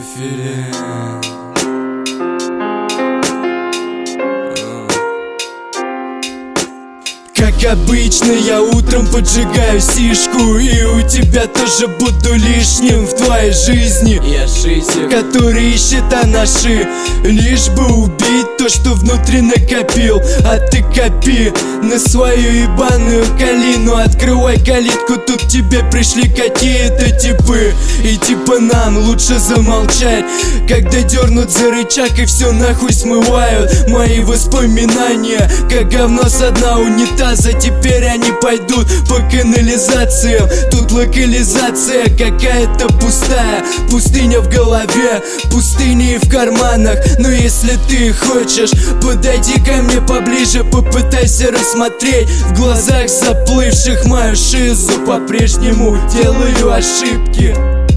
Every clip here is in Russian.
feeling. Как обычно, я утром поджигаю сишку, и у тебя тоже буду лишним в твоей жизни. Я шизик, который ищет анаши, лишь бы убить то, что внутри накопил. А ты копи на свою ебаную калину. Открывай калитку, тут тебе пришли какие-то типы. И типа нам лучше замолчать, когда дернут за рычаг и все нахуй смывают мои воспоминания, как говно со дна унитаза. Теперь они пойдут по канализациям. Тут локализация какая-то пустая, пустыня в голове, пустыня и в карманах. Но если ты хочешь, подойди ко мне поближе, попытайся рассмотреть в глазах заплывших мою шизу. По-прежнему делаю ошибки.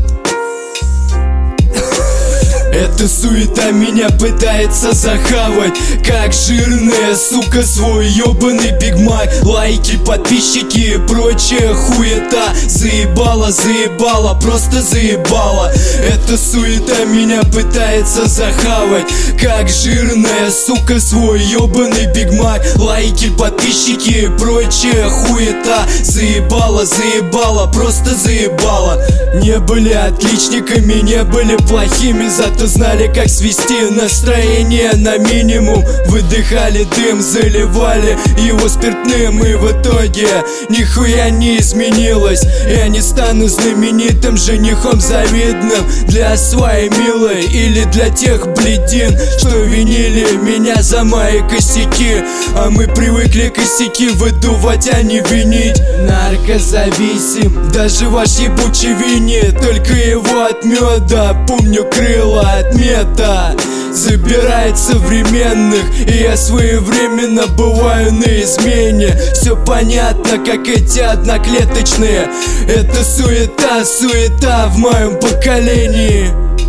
Эта суета меня пытается захавать, как жирная сука свой ебаный Биг Мак. Лайки, подписчики и прочая хуета. Заебала, заебала, просто заебала. Эта суета меня пытается захавать, как жирная сука свой ебаный Биг Мак. Лайки, подписчики и прочая хуета. Заебала, заебала, просто заебала. Не были отличниками, не были плохими, зато знали, как свести настроение на минимум. Выдыхали дым, заливали его спиртным, и в итоге нихуя не изменилось. Я не стану знаменитым женихом завидным для своей милой или для тех блядин, что винили меня за мои косяки. А мы привыкли косяки выдувать, а не винить. Наркозависим, даже ваш ебучий винит только его от меда. Помню крыла от мета, забирает современных, и я своевременно бываю на измене. Все понятно, как эти одноклеточные. Это суета, суета в моем поколении.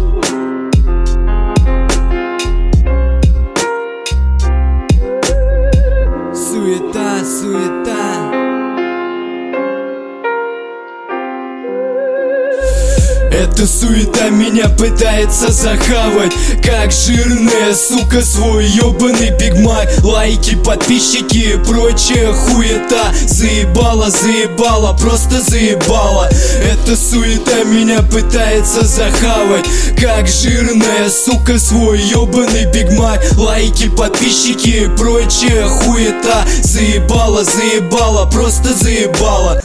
Суета, суета. Эта суета меня пытается захавать, как жирная сука свой ебаный Биг Мак. Лайки, подписчики и прочая хуета. Заебала, заебала, просто заебала. Эта суета меня пытается захавать, как жирная сука свой ебаный Биг Мак. Лайки, подписчики и прочая хуета. Заебала, заебала, просто заебала.